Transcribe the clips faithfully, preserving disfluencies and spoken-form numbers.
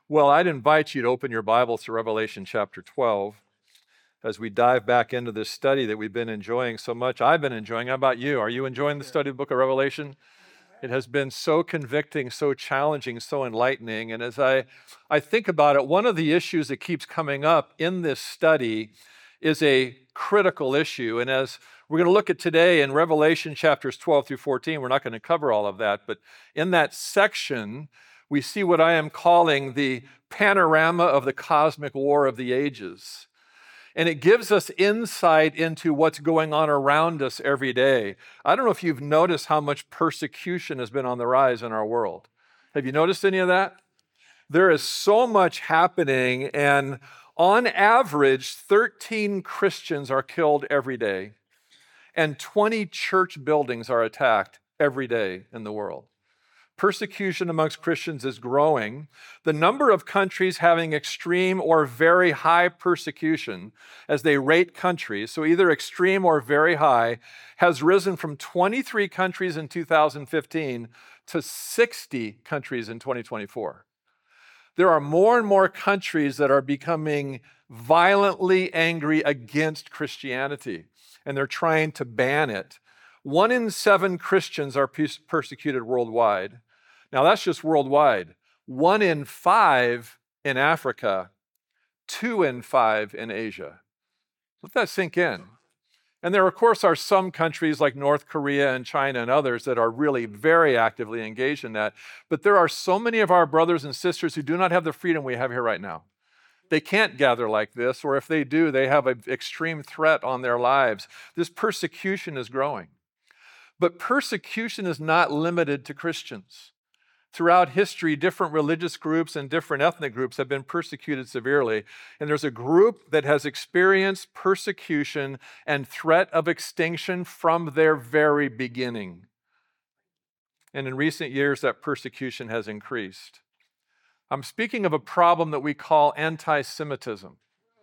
Well, I'd invite you to open your Bibles to Revelation chapter twelve as we dive back into this study that we've been enjoying so much. I've been enjoying. How about you? Are you enjoying the study of the book of Revelation? It has been so convicting, so challenging, so enlightening. And as I, I think about it, one of the issues that keeps coming up in this study is a critical issue. And as we're going to look at today in Revelation chapters twelve through fourteen, we're not going to cover all of that, but in that section, we see what I am calling the panorama of the cosmic war of the ages. And it gives us insight into what's going on around us every day. I don't know if you've noticed how much persecution has been on the rise in our world. Have you noticed any of that? There is so much happening, and on average, thirteen Christians are killed every day, and twenty church buildings are attacked every day in the world. Persecution amongst Christians is growing. The number of countries having extreme or very high persecution as they rate countries, so either extreme or very high, has risen from twenty-three countries in two thousand fifteen to sixty countries in twenty twenty-four. There are more and more countries that are becoming violently angry against Christianity, and they're trying to ban it. One in seven Christians are persecuted worldwide. Now, that's just worldwide. One in five in Africa, two in five in Asia. Let that sink in. And there, of course, are some countries like North Korea and China and others that are really very actively engaged in that. But there are so many of our brothers and sisters who do not have the freedom we have here right now. They can't gather like this, or if they do, they have an extreme threat on their lives. This persecution is growing. But persecution is not limited to Christians. Throughout history, different religious groups and different ethnic groups have been persecuted severely. And there's a group that has experienced persecution and threat of extinction from their very beginning. And in recent years, that persecution has increased. I'm speaking of a problem that we call anti-Semitism.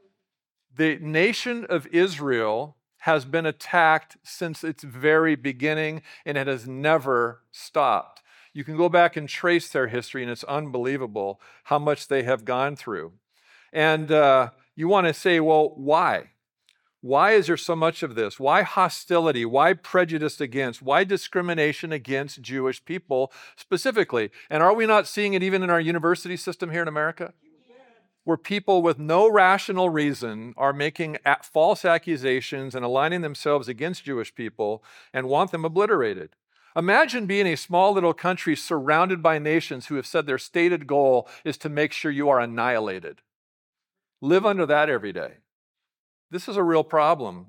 The nation of Israel has been attacked since its very beginning, and it has never stopped. You can go back and trace their history, and it's unbelievable how much they have gone through. And uh, you want to say, well, why? Why is there so much of this? Why hostility? Why prejudice against? Why discrimination against Jewish people specifically? And are we not seeing it even in our university system here in America? Where people with no rational reason are making false accusations and aligning themselves against Jewish people and want them obliterated. Imagine being a small little country surrounded by nations who have said their stated goal is to make sure you are annihilated. Live under that every day. This is a real problem.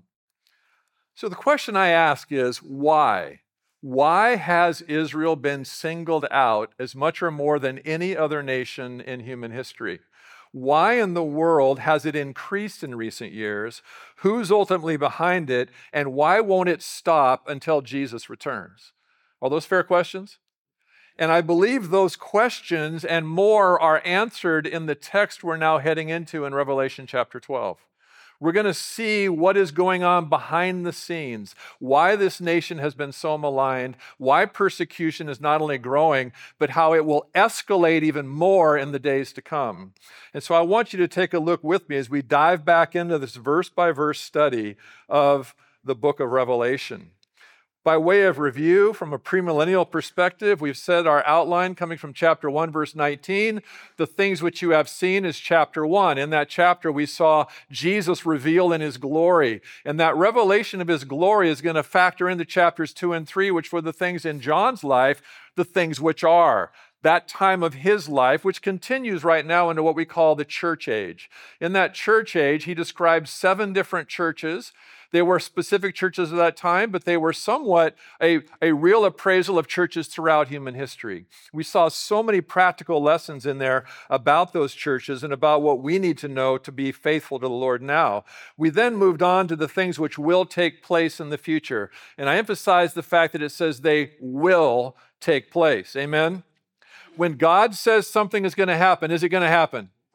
So the question I ask is, why? Why has Israel been singled out as much or more than any other nation in human history? Why in the world has it increased in recent years? Who's ultimately behind it? And why won't it stop until Jesus returns? Are those fair questions? And I believe those questions and more are answered in the text we're now heading into in Revelation chapter twelve. We're going to see what is going on behind the scenes, why this nation has been so maligned, why persecution is not only growing, but how it will escalate even more in the days to come. And so I want you to take a look with me as we dive back into this verse-by-verse study of the book of Revelation. By way of review, from a premillennial perspective, we've said our outline coming from chapter one, verse nineteen. The things which you have seen is chapter one. In that chapter, we saw Jesus revealed in his glory. And that revelation of his glory is going to factor into chapters two and three, which were the things in John's life, the things which are. That time of his life, which continues right now into what we call the church age. In that church age, he describes seven different churches. They were specific churches of that time, but they were somewhat a, a real appraisal of churches throughout human history. We saw so many practical lessons in there about those churches and about what we need to know to be faithful to the Lord now. We then moved on to the things which will take place in the future. And I emphasize the fact that it says they will take place. Amen? When God says something is going to happen, is it going to happen?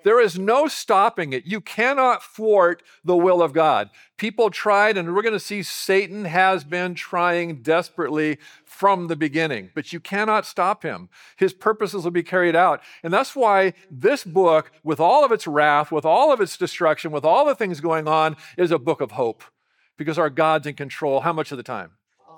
There is no stopping it. You cannot thwart the will of God. People tried, and we're going to see Satan has been trying desperately from the beginning, but you cannot stop him. His purposes will be carried out. And that's why this book, with all of its wrath, with all of its destruction, with all the things going on, is a book of hope, because our God's in control. How much of the time?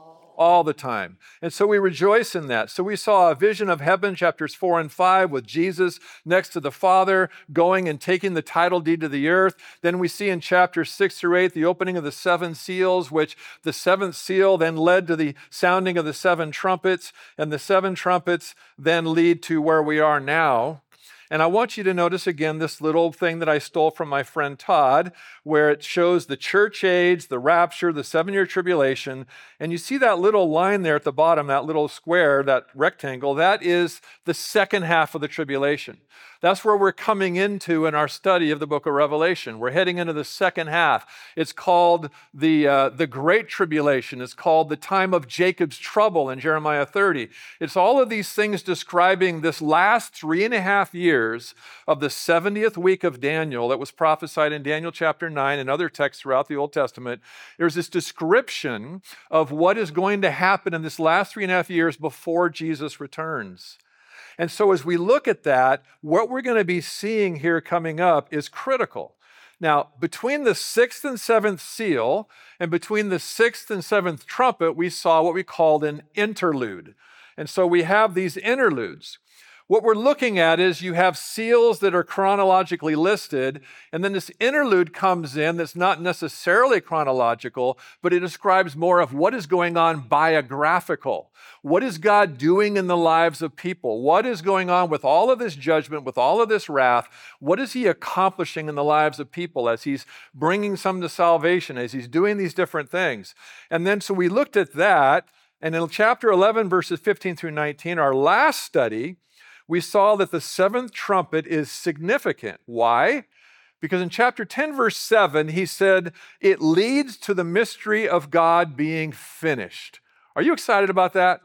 All the time. And so we rejoice in that. So we saw a vision of heaven, chapters four and five, with Jesus next to the Father, going and taking the title deed to the earth. Then we see in chapters six through eight, the opening of the seven seals, which the seventh seal then led to the sounding of the seven trumpets, and the seven trumpets then lead to where we are now. And I want you to notice again this little thing that I stole from my friend Todd, where it shows the church age, the rapture, the seven-year tribulation. And you see that little line there at the bottom, that little square, that rectangle, that is the second half of the tribulation. That's where we're coming into in our study of the book of Revelation. We're heading into the second half. It's called the, uh, the Great Tribulation. It's called the time of Jacob's trouble in Jeremiah thirty. It's all of these things describing this last three and a half years of the seventieth week of Daniel that was prophesied in Daniel chapter nine and other texts throughout the Old Testament. There's this description of what is going to happen in this last three and a half years before Jesus returns. And so as we look at that, what we're going to be seeing here coming up is critical. Now, between the sixth and seventh seal and between the sixth and seventh trumpet, we saw what we called an interlude. And so we have these interludes. What we're looking at is you have seals that are chronologically listed, and then this interlude comes in that's not necessarily chronological, but it describes more of what is going on biographical. What is God doing in the lives of people? What is going on with all of this judgment, with all of this wrath? What is he accomplishing in the lives of people as he's bringing some to salvation, as he's doing these different things? And then so we looked at that, and in chapter eleven, verses fifteen through nineteen, our last study, we saw that the seventh trumpet is significant. Why? Because in chapter ten, verse seven, he said, it leads to the mystery of God being finished. Are you excited about that?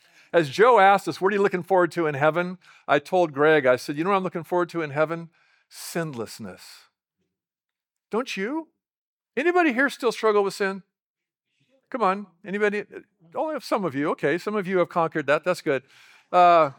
As Joe asked us, what are you looking forward to in heaven? I told Greg, I said, you know what I'm looking forward to in heaven? Sinlessness. Don't you? Anybody here still struggle with sin? Come on. Anybody? Only some of you. Okay, some of you have conquered that. That's good. Uh,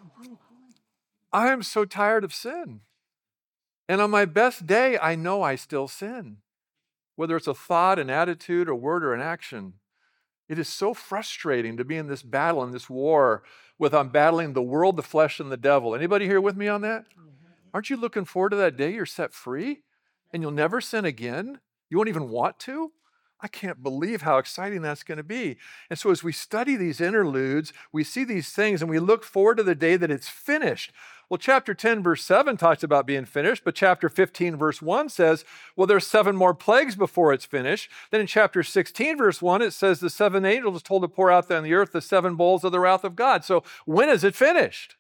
I am so tired of sin. And on my best day, I know I still sin. Whether it's a thought, an attitude, a word, or an action. It is so frustrating to be in this battle, in this war, with I'm battling the world, the flesh, and the devil. Anybody here with me on that? Aren't you looking forward to that day you're set free? And you'll never sin again? You won't even want to? I can't believe how exciting that's going to be. And so as we study these interludes, we see these things and we look forward to the day that it's finished. Well, chapter ten, verse seven talks about being finished, but chapter fifteen, verse one says, well, there's seven more plagues before it's finished. Then in chapter sixteen, verse one, it says the seven angels are told to pour out on the earth the seven bowls of the wrath of God. So when is it finished?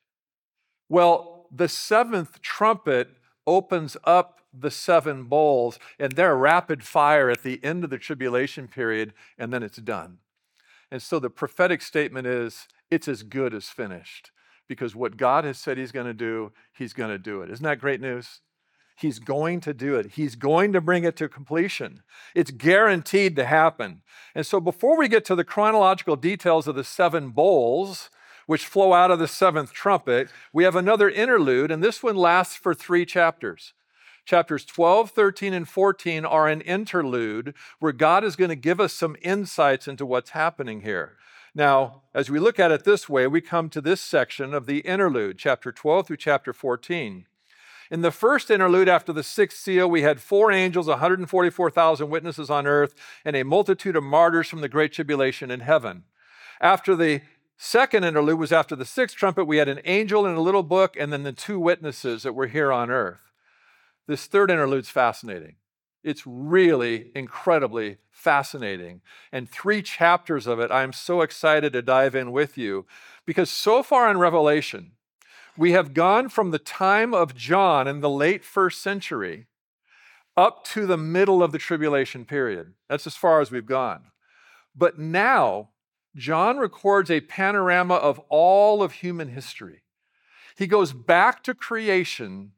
Well, the seventh trumpet opens up the seven bowls, and they're rapid fire at the end of the tribulation period, and then it's done. And so the prophetic statement is, it's as good as finished, because what God has said he's going to do, he's going to do it. Isn't that great news? He's going to do it. He's going to bring it to completion. It's guaranteed to happen. And so before we get to the chronological details of the seven bowls, which flow out of the seventh trumpet, we have another interlude, and this one lasts for three chapters. Chapters twelve, thirteen, and fourteen are an interlude where God is going to give us some insights into what's happening here. Now, as we look at it this way, we come to this section of the interlude, chapter twelve through chapter fourteen. In the first interlude, after the sixth seal, we had four angels, one hundred forty-four thousand witnesses on earth, and a multitude of martyrs from the great tribulation in heaven. After the second interlude was after the sixth trumpet, we had an angel in a little book, and then the two witnesses that were here on earth. This third interlude's fascinating. It's really incredibly fascinating. And three chapters of it, I'm so excited to dive in with you, because so far in Revelation, we have gone from the time of John in the late first century up to the middle of the tribulation period. That's as far as we've gone. But now, John records a panorama of all of human history. He goes back to creation,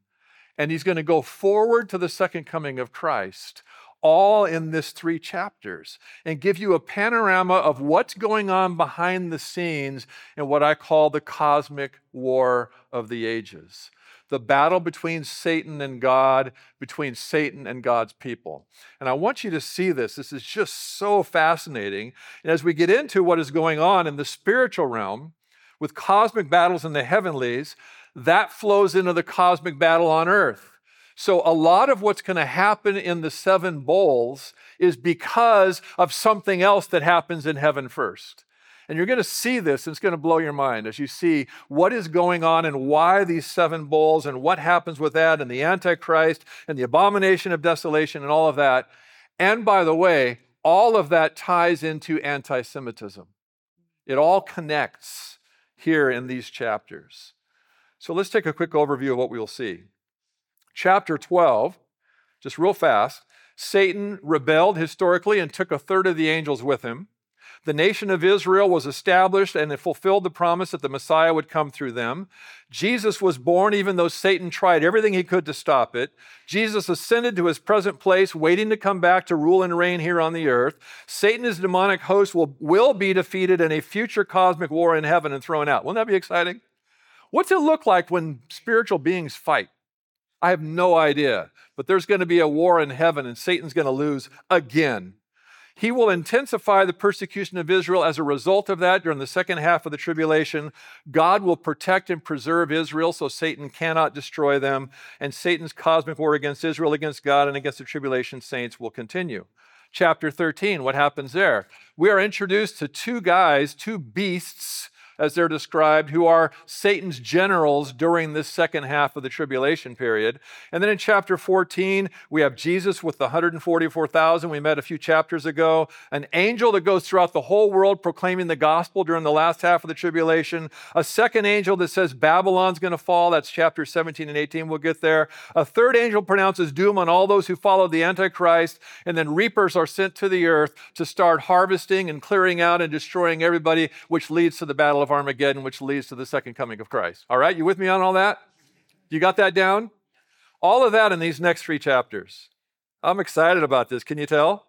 And he's going to go forward to the second coming of Christ, all in this three chapters, and give you a panorama of what's going on behind the scenes in what I call the cosmic war of the ages. The battle between Satan and God, between Satan and God's people. And I want you to see this. This is just so fascinating. And as we get into what is going on in the spiritual realm, with cosmic battles in the heavenlies, that flows into the cosmic battle on earth. So a lot of what's going to happen in the seven bowls is because of something else that happens in heaven first. And you're going to see this, and it's going to blow your mind as you see what is going on and why these seven bowls and what happens with that and the Antichrist and the abomination of desolation and all of that. And by the way, all of that ties into anti-Semitism. It all connects here in these chapters. So let's take a quick overview of what we will see. Chapter twelve, just real fast, Satan rebelled historically and took a third of the angels with him. The nation of Israel was established and it fulfilled the promise that the Messiah would come through them. Jesus was born even though Satan tried everything he could to stop it. Jesus ascended to his present place, waiting to come back to rule and reign here on the earth. Satan, his demonic host, will, will be defeated in a future cosmic war in heaven and thrown out. Wouldn't that be exciting? What's it look like when spiritual beings fight? I have no idea, but there's going to be a war in heaven and Satan's going to lose again. He will intensify the persecution of Israel as a result of that during the second half of the tribulation. God will protect and preserve Israel so Satan cannot destroy them, and Satan's cosmic war against Israel, against God, and against the tribulation saints will continue. Chapter thirteen, what happens there? We are introduced to two guys, two beasts, as they're described, who are Satan's generals during this second half of the tribulation period. And then in chapter fourteen, we have Jesus with the one hundred forty-four thousand we met a few chapters ago, an angel that goes throughout the whole world proclaiming the gospel during the last half of the tribulation, a second angel that says Babylon's going to fall, that's chapter seventeen and eighteen, we'll get there. A third angel pronounces doom on all those who follow the Antichrist, and then reapers are sent to the earth to start harvesting and clearing out and destroying everybody, which leads to the battle of Armageddon, which leads to the second coming of Christ. All right, you with me on all that? You got that down? All of that in these next three chapters. I'm excited about this. Can you tell?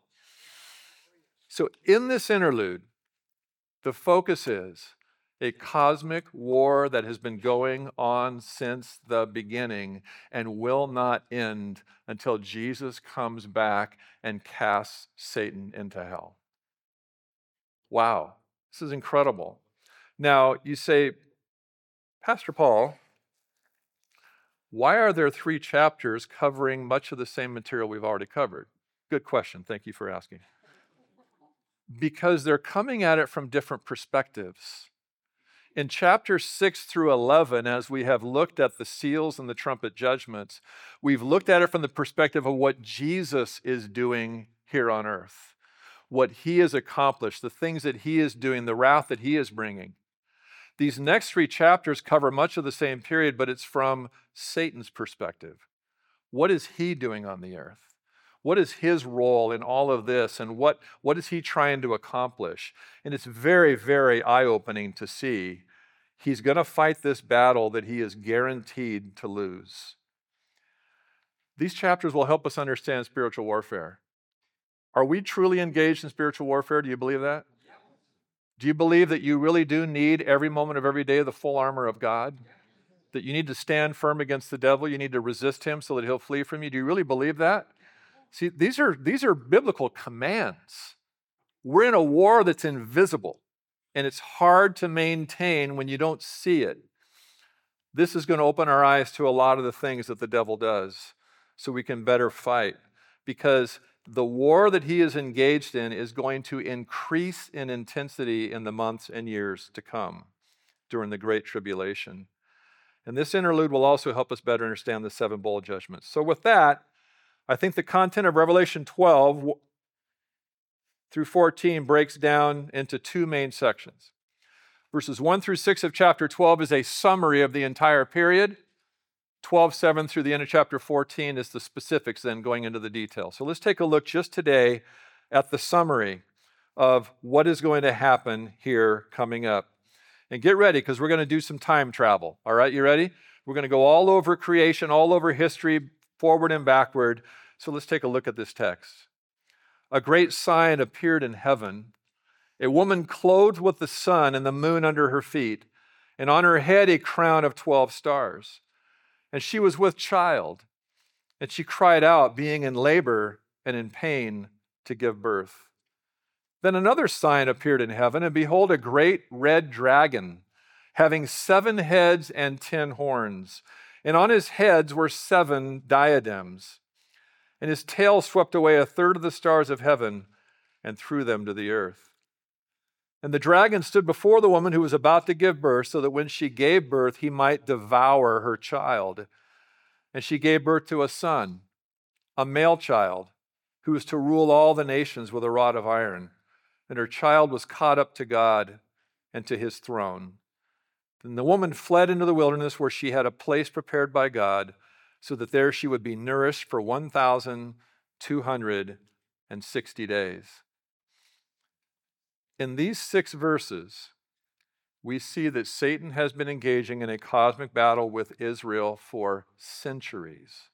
So in this interlude, the focus is a cosmic war that has been going on since the beginning and will not end until Jesus comes back and casts Satan into hell. Wow, this is incredible. Now, you say, Pastor Paul, why are there three chapters covering much of the same material we've already covered? Good question. Thank you for asking. Because they're coming at it from different perspectives. In chapters six through eleven, as we have looked at the seals and the trumpet judgments, we've looked at it from the perspective of what Jesus is doing here on earth, what he has accomplished, the things that he is doing, the wrath that he is bringing. These next three chapters cover much of the same period, but it's from Satan's perspective. What is he doing on the earth? What is his role in all of this, and what, what is he trying to accomplish? And it's very, very eye-opening to see. He's going to fight this battle that he is guaranteed to lose. These chapters will help us understand spiritual warfare. Are we truly engaged in spiritual warfare? Do you believe that? Do you believe that you really do need every moment of every day the full armor of God? That you need to stand firm against the devil, you need to resist him so that he'll flee from you? Do you really believe that? See, these are, these are biblical commands. We're in a war that's invisible, and it's hard to maintain when you don't see it. This is going to open our eyes to a lot of the things that the devil does so we can better fight, because the war that he is engaged in is going to increase in intensity in the months and years to come during the Great Tribulation. And this interlude will also help us better understand the seven bowl judgments. So with that, I think the content of Revelation twelve through fourteen breaks down into two main sections. Verses one through six of chapter twelve is a summary of the entire period. twelve seven through the end of chapter fourteen is the specifics, then going into the details. So let's take a look just today at the summary of what is going to happen here coming up. And get ready, because we're going to do some time travel. All right, you ready? We're going to go all over creation, all over history, forward and backward. So let's take a look at this text. A great sign appeared in heaven, a woman clothed with the sun and the moon under her feet, and on her head a crown of twelve stars. And she was with child, and she cried out, being in labor and in pain to give birth. Then another sign appeared in heaven, and behold, a great red dragon, having seven heads and ten horns, and on his heads were seven diadems. And his tail swept away a third of the stars of heaven and threw them to the earth. And the dragon stood before the woman who was about to give birth, so that when she gave birth, he might devour her child. And she gave birth to a son, a male child, who was to rule all the nations with a rod of iron. And her child was caught up to God and to his throne. Then the woman fled into the wilderness, where she had a place prepared by God, so that there she would be nourished for one thousand two hundred sixty days. In these six verses, we see that Satan has been engaging in a cosmic battle with Israel for centuries.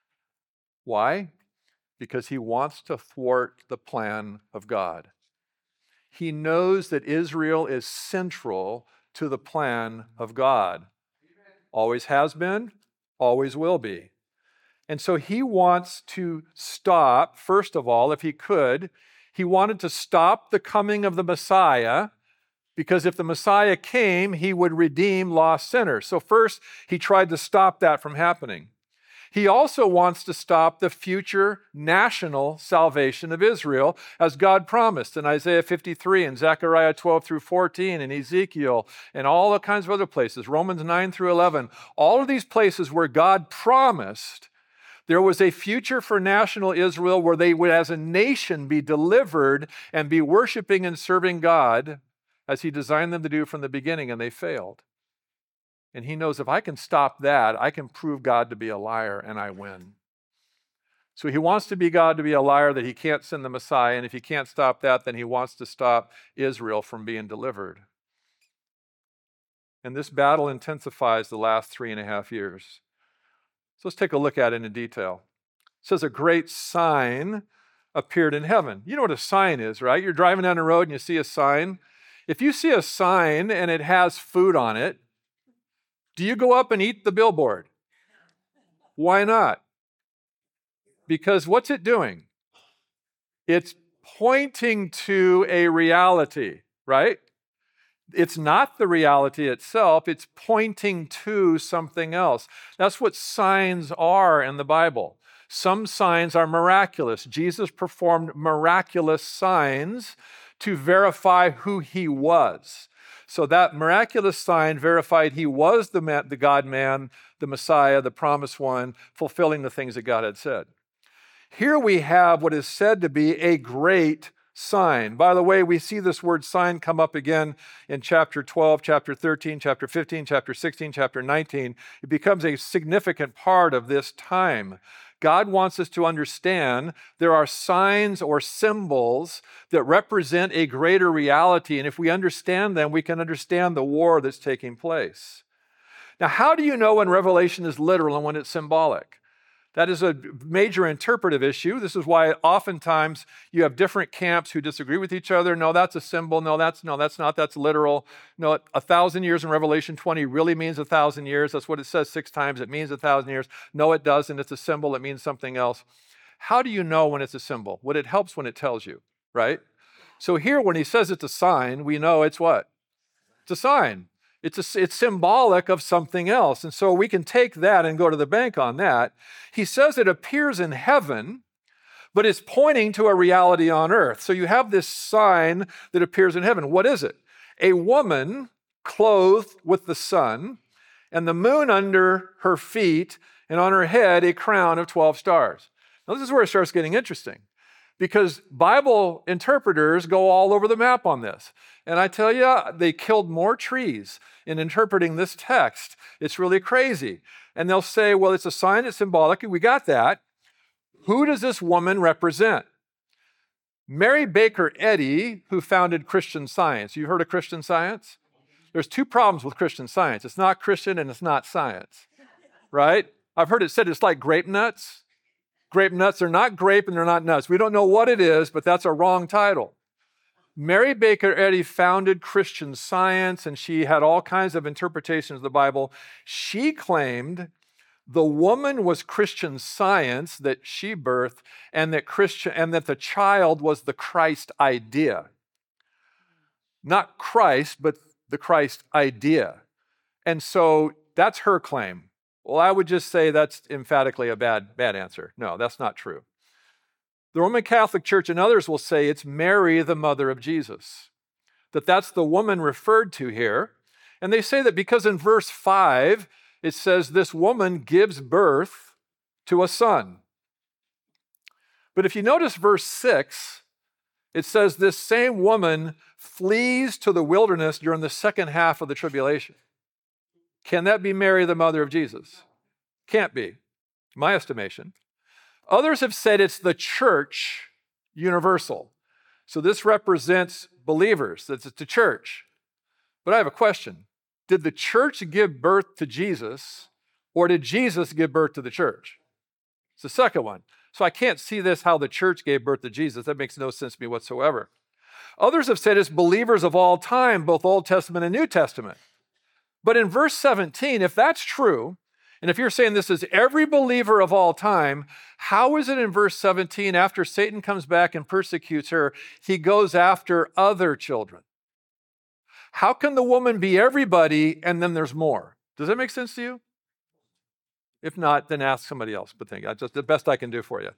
Why? Because he wants to thwart the plan of God. He knows that Israel is central to the plan of God. Always has been, always will be. And so he wants to stop, first of all, if he could, he wanted to stop the coming of the Messiah, because if the Messiah came, he would redeem lost sinners. So first, he tried to stop that from happening. He also wants to stop the future national salvation of Israel, as God promised in Isaiah fifty-three and Zechariah twelve through fourteen and Ezekiel and all the kinds of other places, Romans nine through eleven. All of these places where God promised there was a future for national Israel where they would, as a nation, be delivered and be worshiping and serving God as he designed them to do from the beginning, and they failed. And he knows, if I can stop that, I can prove God to be a liar, and I win. So he wants to be God to be a liar, that he can't send the Messiah, and if he can't stop that, then he wants to stop Israel from being delivered. And this battle intensifies the last three and a half years. So let's take a look at it in detail. It says a great sign appeared in heaven. You know what a sign is, right? You're driving down the road and you see a sign. If you see a sign and it has food on it, do you go up and eat the billboard? Why not? Because what's it doing? It's pointing to a reality, right? It's not the reality itself, it's pointing to something else. That's what signs are in the Bible. Some signs are miraculous. Jesus performed miraculous signs to verify who he was. So that miraculous sign verified he was the, man, the God-man, the Messiah, the promised one, fulfilling the things that God had said. Here we have what is said to be a great sign. By the way, we see this word sign come up again in chapter twelve, chapter thirteen, chapter fifteen, chapter sixteen, chapter nineteen. It becomes a significant part of this time. God wants us to understand there are signs or symbols that represent a greater reality, and if we understand them, we can understand the war that's taking place. Now, how do you know when Revelation is literal and when it's symbolic? That is a major interpretive issue. This is why oftentimes you have different camps who disagree with each other. No, that's a symbol. No, that's no, that's not. That's literal. No, a thousand years in Revelation twenty really means a thousand years. That's what it says six times. It means a thousand years. No, it doesn't. It's a symbol. It means something else. How do you know when it's a symbol? Well, it helps when it tells you, right? So here, when he says it's a sign, we know it's what? It's a sign. It's, a, it's symbolic of something else. And so we can take that and go to the bank on that. He says it appears in heaven, but it's pointing to a reality on earth. So you have this sign that appears in heaven. What is it? A woman clothed with the sun and the moon under her feet, and on her head a crown of twelve stars. Now this is where it starts getting interesting, because Bible interpreters go all over the map on this. And I tell you, they killed more trees in interpreting this text. It's really crazy. And they'll say, well, it's a sign, it's symbolic. We got that. Who does this woman represent? Mary Baker Eddy, who founded Christian Science. You heard of Christian Science? There's two problems with Christian Science. It's not Christian and it's not science, right? I've heard it said it's like grape nuts. Grape nuts are not grape and they're not nuts. We don't know what it is, but that's a wrong title. Mary Baker Eddy founded Christian Science, and she had all kinds of interpretations of the Bible. She claimed the woman was Christian Science that she birthed, and that Christian and that the child was the Christ idea. Not Christ, but the Christ idea. And so that's her claim. Well, I would just say that's emphatically a bad, bad answer. No, that's not true. The Roman Catholic Church and others will say it's Mary, the mother of Jesus, that that's the woman referred to here. And they say that because in verse five, it says this woman gives birth to a son. But if you notice verse six, it says this same woman flees to the wilderness during the second half of the tribulation. Can that be Mary, the mother of Jesus? Can't be, in my estimation. Others have said it's the church universal. So this represents believers, that's the church. But I have a question. Did the church give birth to Jesus, or did Jesus give birth to the church? It's the second one. So I can't see this how the church gave birth to Jesus. That makes no sense to me whatsoever. Others have said it's believers of all time, both Old Testament and New Testament. But in verse seventeen, if that's true, and if you're saying this is every believer of all time, how is it in verse seventeen, after Satan comes back and persecutes her, he goes after other children? How can the woman be everybody and then there's more? Does that make sense to you? If not, then ask somebody else. But think, that's just the best I can do for you.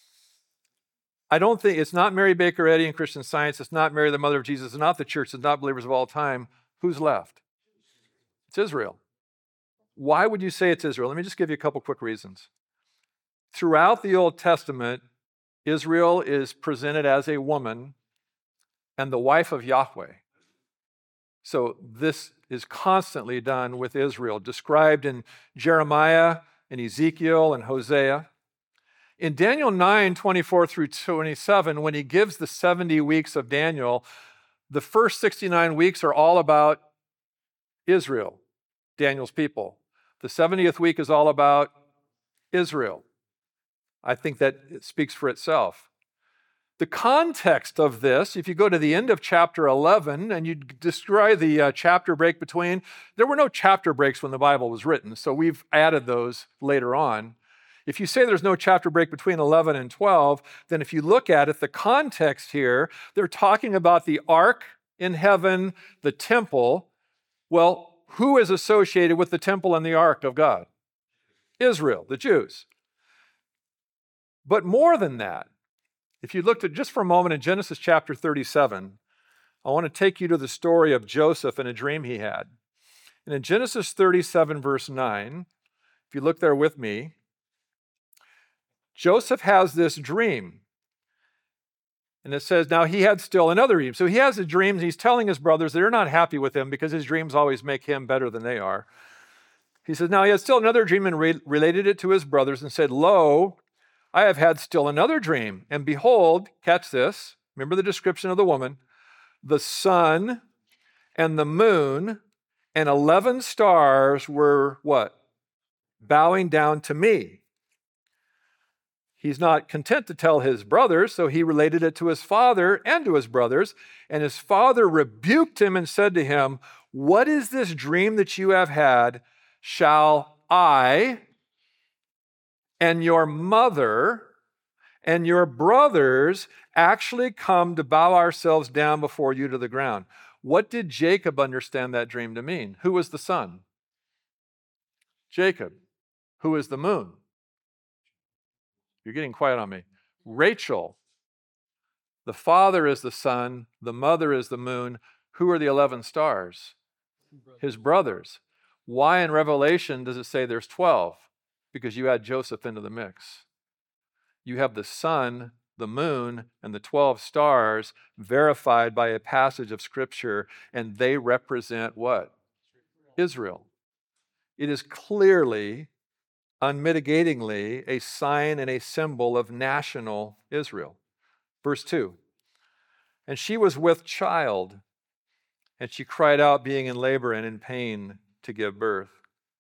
I don't think, it's not Mary Baker Eddy in Christian Science, it's not Mary, the mother of Jesus, it's not the church, it's not believers of all time. Who's left? It's Israel. Why would you say it's Israel? Let me just give you a couple quick reasons. Throughout the Old Testament, Israel is presented as a woman and the wife of Yahweh. So this is constantly done with Israel, described in Jeremiah and Ezekiel and Hosea. In Daniel nine, twenty-four through twenty-seven, when he gives the seventy weeks of Daniel, the first sixty-nine weeks are all about Israel, Daniel's people. The seventieth week is all about Israel. I think that it speaks for itself. The context of this, if you go to the end of chapter eleven and you describe the uh, chapter break between, there were no chapter breaks when the Bible was written, so we've added those later on. If you say there's no chapter break between eleven and twelve, then if you look at it, the context here, they're talking about the ark in heaven, the temple. Well, who is associated with the temple and the ark of God? Israel, the Jews. But more than that, if you looked at just for a moment in Genesis chapter thirty-seven, I want to take you to the story of Joseph and a dream he had. And in Genesis thirty-seven, verse nine, if you look there with me, Joseph has this dream. And it says, now he had still another dream. So he has a dream, and he's telling his brothers that they're not happy with him because his dreams always make him better than they are. He says, now he had still another dream and re- related it to his brothers and said, lo, I have had still another dream. And behold, catch this, remember the description of the woman, the sun and the moon and eleven stars were what? Bowing down to me. He's not content to tell his brothers, so he related it to his father and to his brothers. And his father rebuked him and said to him, what is this dream that you have had? Shall I and your mother and your brothers actually come to bow ourselves down before you to the ground? What did Jacob understand that dream to mean? Who was the sun? Jacob. Who is the moon? You're getting quiet on me. Rachel. The father is the sun, the mother is the moon. Who are the eleven stars? His brothers. Why in Revelation does it say there's twelve? Because you add Joseph into the mix. You have the sun, the moon, and the twelve stars verified by a passage of Scripture, and they represent what? Israel. It is clearly, unmitigatingly, a sign and a symbol of national Israel. Verse two, and she was with child and she cried out, being in labor and in pain to give birth.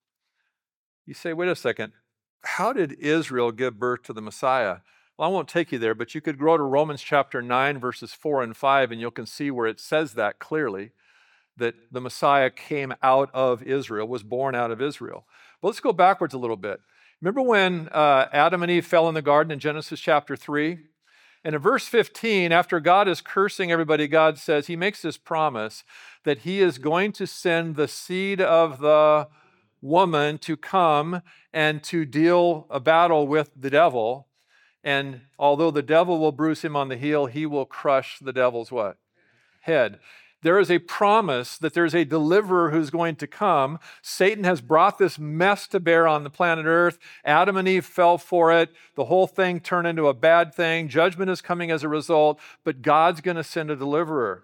You say, wait a second, how did Israel give birth to the Messiah? Well, I won't take you there, but you could go to Romans chapter nine, verses four and five, and you can see where it says that clearly, that the Messiah came out of Israel, was born out of Israel. But let's go backwards a little bit. Remember when uh, Adam and Eve fell in the garden in Genesis chapter three? And in verse fifteen, after God is cursing everybody, God says, he makes this promise that he is going to send the seed of the woman to come and to deal a battle with the devil. And although the devil will bruise him on the heel, he will crush the devil's what? Head. There is a promise that there's a deliverer who's going to come. Satan has brought this mess to bear on the planet Earth. Adam and Eve fell for it. The whole thing turned into a bad thing. Judgment is coming as a result, but God's going to send a deliverer.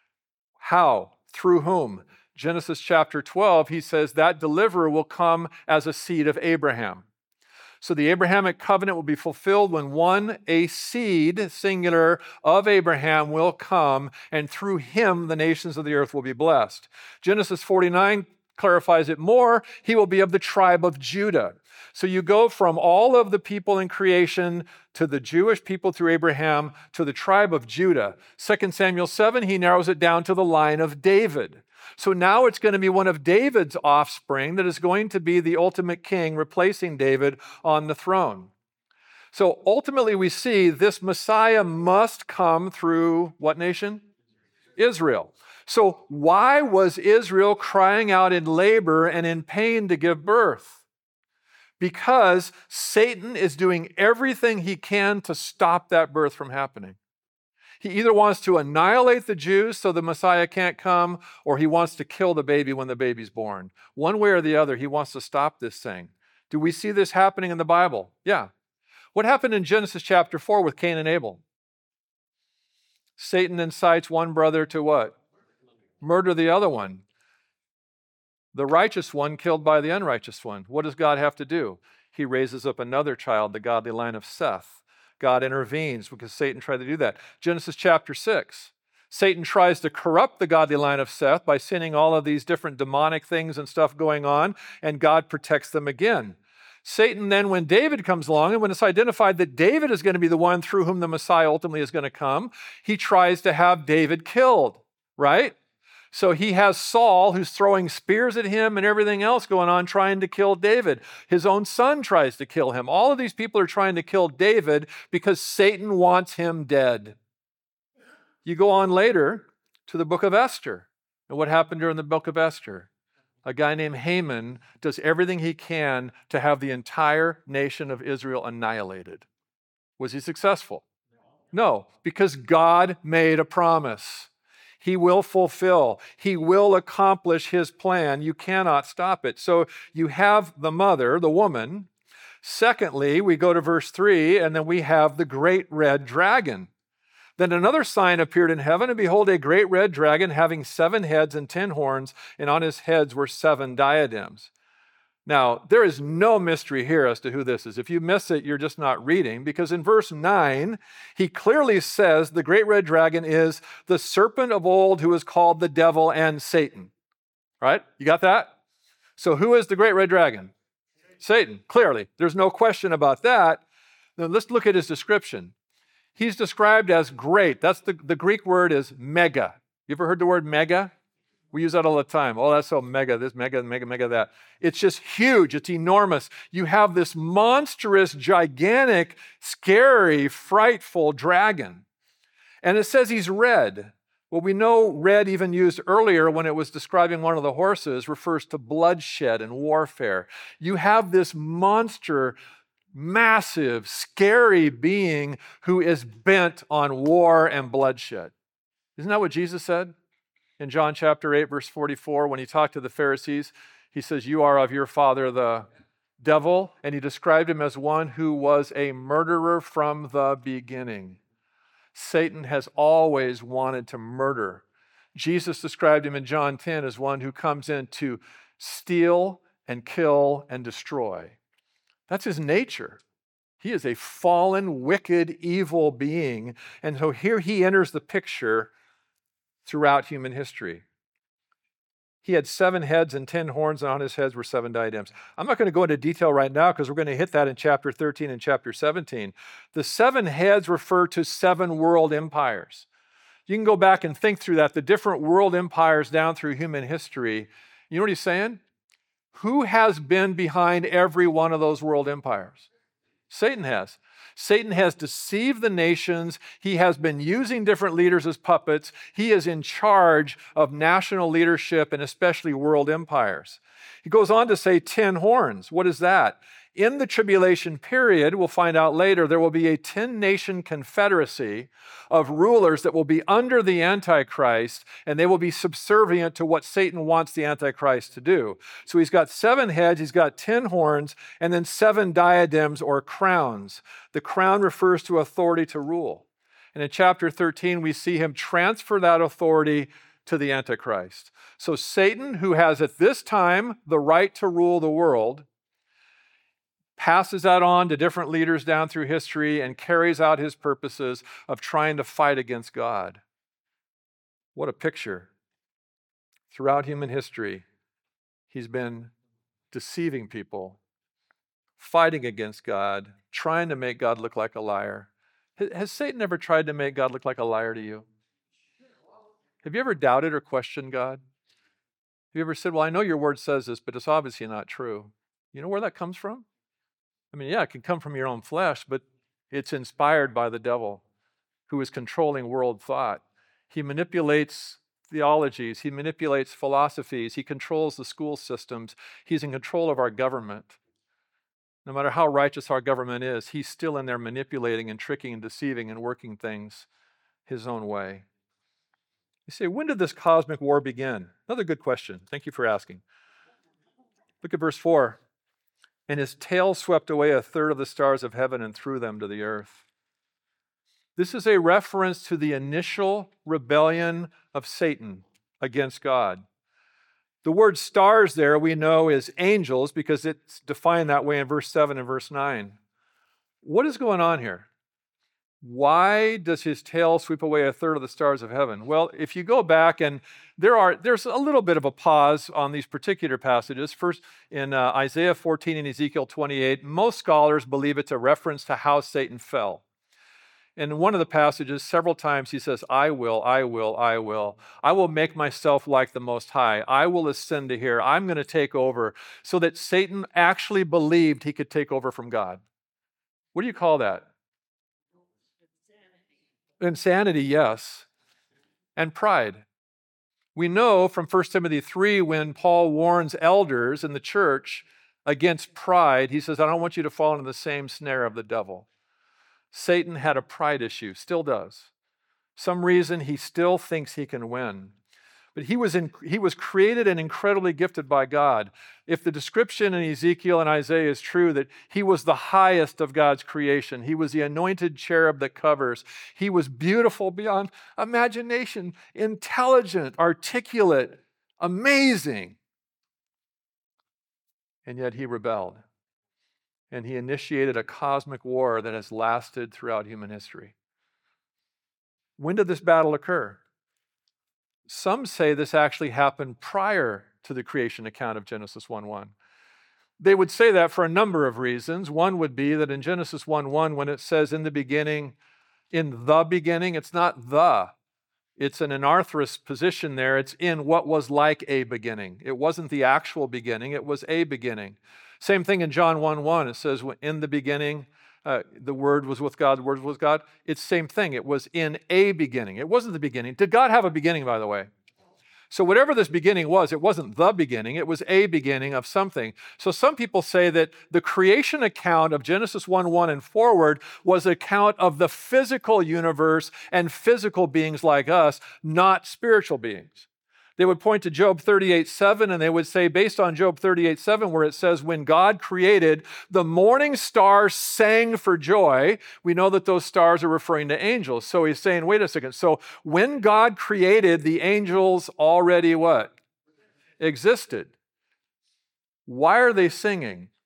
How? Through whom? Genesis chapter twelve, he says that deliverer will come as a seed of Abraham. So the Abrahamic covenant will be fulfilled when one, a seed, singular, of Abraham will come, and through him the nations of the earth will be blessed. Genesis forty-nine clarifies it more. He will be of the tribe of Judah. So you go from all of the people in creation to the Jewish people through Abraham to the tribe of Judah. Second Samuel seven, he narrows it down to the line of David. So now it's going to be one of David's offspring that is going to be the ultimate king, replacing David on the throne. So ultimately we see this Messiah must come through what nation? Israel. So why was Israel crying out in labor and in pain to give birth? Because Satan is doing everything he can to stop that birth from happening. He either wants to annihilate the Jews so the Messiah can't come, or he wants to kill the baby when the baby's born. One way or the other, he wants to stop this thing. Do we see this happening in the Bible? Yeah. What happened in Genesis chapter four with Cain and Abel? Satan incites one brother to what? Murder the other one. The righteous one killed by the unrighteous one. What does God have to do? He raises up another child, the godly line of Seth. God intervenes because Satan tried to do that. Genesis chapter six. Satan tries to corrupt the godly line of Seth by sending all of these different demonic things and stuff going on, and God protects them again. Satan then, when David comes along, and when it's identified that David is going to be the one through whom the Messiah ultimately is going to come, he tries to have David killed, right? So he has Saul, who's throwing spears at him and everything else going on, trying to kill David. His own son tries to kill him. All of these people are trying to kill David because Satan wants him dead. You go on later to the book of Esther. And what happened during the book of Esther? A guy named Haman does everything he can to have the entire nation of Israel annihilated. Was he successful? No, because God made a promise. He will fulfill. He will accomplish his plan. You cannot stop it. So you have the mother, the woman. Secondly, we go to verse three, and then we have the great red dragon. Then another sign appeared in heaven, and behold, a great red dragon having seven heads and ten horns, and on his heads were seven diadems. Now, there is no mystery here as to who this is. If you miss it, you're just not reading, because in verse nine, he clearly says the great red dragon is the serpent of old who is called the devil and Satan. Right? You got that? So who is the great red dragon? Satan, clearly. There's no question about that. Now let's look at his description. He's described as great. That's the, the Greek word is mega. You ever heard the word mega? We use that all the time. Oh, that's so mega, this mega, mega, mega, that. It's just huge. It's enormous. You have this monstrous, gigantic, scary, frightful dragon. And it says he's red. Well, we know red, even used earlier when it was describing one of the horses, refers to bloodshed and warfare. You have this monster, massive, scary being who is bent on war and bloodshed. Isn't that what Jesus said? In John chapter eight, verse forty-four, when he talked to the Pharisees, he says, you are of your father, the devil. And he described him as one who was a murderer from the beginning. Satan has always wanted to murder. Jesus described him in John ten as one who comes in to steal and kill and destroy. That's his nature. He is a fallen, wicked, evil being. And so here he enters the picture throughout human history. He had seven heads and ten horns, and on his heads were seven diadems. I'm not going to go into detail right now because we're going to hit that in chapter thirteen and chapter seventeen. The seven heads refer to seven world empires. You can go back and think through that, the different world empires down through human history. You know what he's saying? Who has been behind every one of those world empires? Satan has. Satan has deceived the nations. He has been using different leaders as puppets. He is in charge of national leadership and especially world empires. He goes on to say ten horns. What is that? In the tribulation period, we'll find out later, there will be a ten-nation confederacy of rulers that will be under the Antichrist, and they will be subservient to what Satan wants the Antichrist to do. So he's got seven heads, he's got ten horns, and then seven diadems or crowns. The crown refers to authority to rule. And in chapter thirteen, we see him transfer that authority to the Antichrist. So Satan, who has at this time the right to rule the world, passes that on to different leaders down through history and carries out his purposes of trying to fight against God. What a picture. Throughout human history, he's been deceiving people, fighting against God, trying to make God look like a liar. Has Satan ever tried to make God look like a liar to you? Have you ever doubted or questioned God? Have you ever said, well, I know your word says this, but it's obviously not true? You know where that comes from? I mean, yeah, it can come from your own flesh, but it's inspired by the devil who is controlling world thought. He manipulates theologies. He manipulates philosophies. He controls the school systems. He's in control of our government. No matter how righteous our government is, he's still in there manipulating and tricking and deceiving and working things his own way. You say, when did this cosmic war begin? Another good question. Thank you for asking. Look at verse four. And his tail swept away a third of the stars of heaven and threw them to the earth. This is a reference to the initial rebellion of Satan against God. The word stars there we know is angels because it's defined that way in verse seven and verse nine. What is going on here? Why does his tail sweep away a third of the stars of heaven? Well, if you go back, and there are there's a little bit of a pause on these particular passages. First, in uh, Isaiah fourteen and Ezekiel twenty-eight, most scholars believe it's a reference to how Satan fell. In one of the passages, several times he says, I will, I will, I will. I will make myself like the Most High. I will ascend to here. I'm going to take over. So that Satan actually believed he could take over from God. What do you call that? Insanity, yes, and pride. We know from First Timothy three when Paul warns elders in the church against pride, he says, I don't want you to fall into the same snare of the devil. Satan had a pride issue, still does. Some reason he still thinks he can win. But he was in, he was created and incredibly gifted by God. If the description in Ezekiel and Isaiah is true, that he was the highest of God's creation, he was the anointed cherub that covers, he was beautiful beyond imagination, intelligent, articulate, amazing. And yet he rebelled. And he initiated a cosmic war that has lasted throughout human history. When did this battle occur? Some say this actually happened prior to the creation account of Genesis one one. They would say that for a number of reasons. One would be that in Genesis one one, when it says in the beginning, in the beginning, it's not the. It's an anarthrous position there. It's in what was like a beginning. It wasn't the actual beginning. It was a beginning. Same thing in John one one. It says in the beginning, Uh, the Word was with God, the Word was with God. It's the same thing. It was in a beginning. It wasn't the beginning. Did God have a beginning, by the way? So whatever this beginning was, it wasn't the beginning. It was a beginning of something. So some people say that the creation account of Genesis one one and forward was an account of the physical universe and physical beings like us, not spiritual beings. They would point to Job thirty-eight seven, and they would say, based on Job thirty-eight seven, where it says, when God created, the morning stars sang for joy. We know that those stars are referring to angels. So he's saying, wait a second. So when God created, the angels already what? Existed. Why are they singing?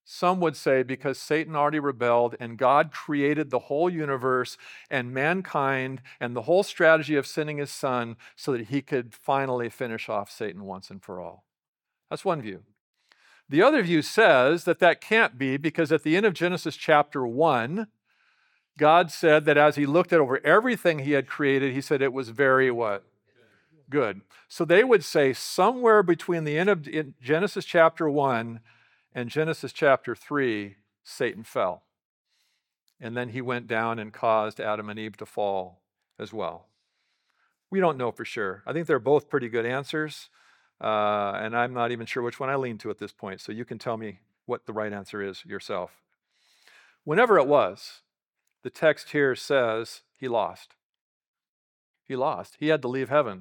Some would say because Satan already rebelled and God created the whole universe and mankind and the whole strategy of sending his son so that he could finally finish off Satan once and for all. That's one view. The other view says that that can't be because at the end of Genesis chapter one, God said that as he looked at over everything he had created, he said it was very what? Good. So they would say somewhere between the end of Genesis chapter one and Genesis chapter three, Satan fell. And then he went down and caused Adam and Eve to fall as well. We don't know for sure. I think they're both pretty good answers. Uh, and I'm not even sure which one I lean to at this point. So you can tell me what the right answer is yourself. Whenever it was, the text here says he lost. He lost. He had to leave heaven.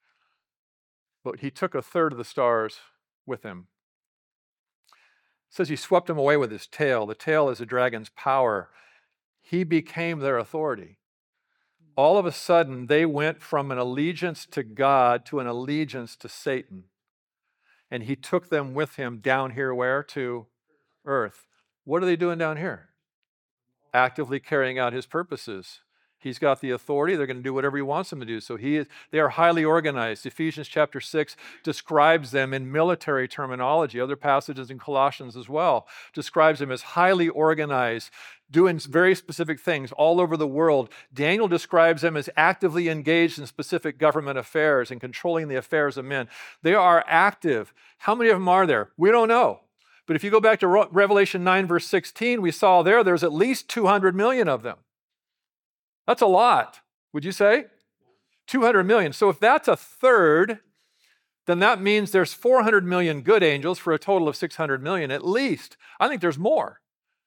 But he took a third of the stars with him. It says he swept them away with his tail. The tail is a dragon's power. He became their authority. All of a sudden, they went from an allegiance to God to an allegiance to Satan. And he took them with him down here where? To earth. What are they doing down here? Actively carrying out his purposes. He's got the authority. They're going to do whatever he wants them to do. So he is, they are highly organized. Ephesians chapter six describes them in military terminology. Other passages in Colossians as well describes them as highly organized, doing very specific things all over the world. Daniel describes them as actively engaged in specific government affairs and controlling the affairs of men. They are active. How many of them are there? We don't know. But if you go back to Revelation nine, verse sixteen, we saw there, there's at least two hundred million of them. That's a lot, would you say? two hundred million. So if that's a third, then that means there's four hundred million good angels for a total of six hundred million at least. I think there's more.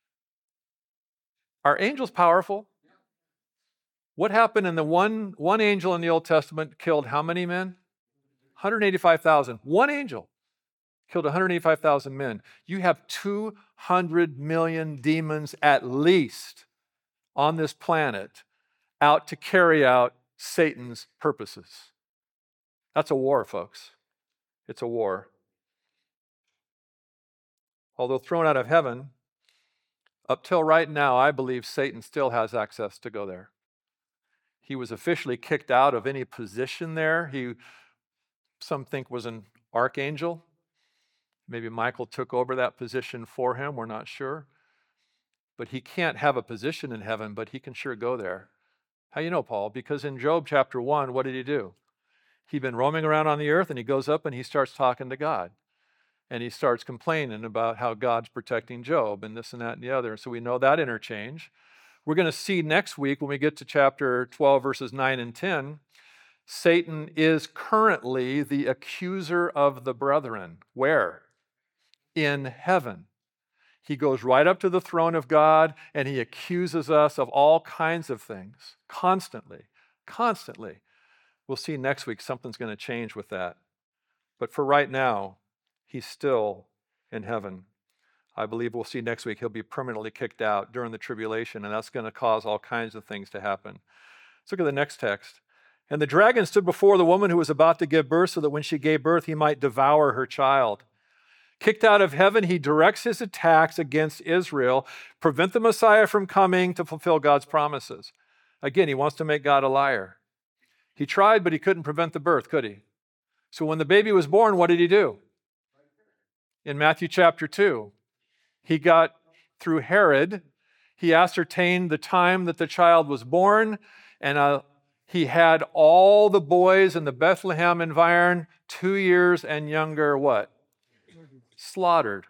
Are angels powerful? What happened in the one, one angel in the Old Testament killed how many men? one hundred eighty-five thousand. One angel killed one hundred eighty-five thousand men. You have two hundred million demons at least on this planet out to carry out Satan's purposes. That's a war, folks. It's a war. Although thrown out of heaven, up till right now, I believe Satan still has access to go there. He was officially kicked out of any position there. He, some think, was an archangel. Maybe Michael took over that position for him. We're not sure. But he can't have a position in heaven, but he can sure go there. How you know, Paul? Because in Job chapter one, what did he do? He'd been roaming around on the earth, and he goes up and he starts talking to God. And he starts complaining about how God's protecting Job and this and that and the other. So we know that interchange. We're going to see next week when we get to chapter twelve, verses nine and ten, Satan is currently the accuser of the brethren. Where? In heaven. He goes right up to the throne of God and he accuses us of all kinds of things, constantly, constantly. We'll see next week something's going to change with that. But for right now, he's still in heaven. I believe we'll see next week he'll be permanently kicked out during the tribulation, and that's going to cause all kinds of things to happen. Let's look at the next text. And the dragon stood before the woman who was about to give birth so that when she gave birth, he might devour her child. Kicked out of heaven, he directs his attacks against Israel, prevent the Messiah from coming to fulfill God's promises. Again, he wants to make God a liar. He tried, but he couldn't prevent the birth, could he? So when the baby was born, what did he do? In Matthew chapter two, he got through Herod, he ascertained the time that the child was born, and uh, he had all the boys in the Bethlehem environ, two years and younger, what? Slaughtered.